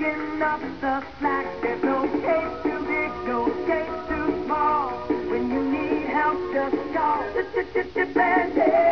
picking up the slack. There's no cage too big, no cage too small. When you need help, just call the Bandit.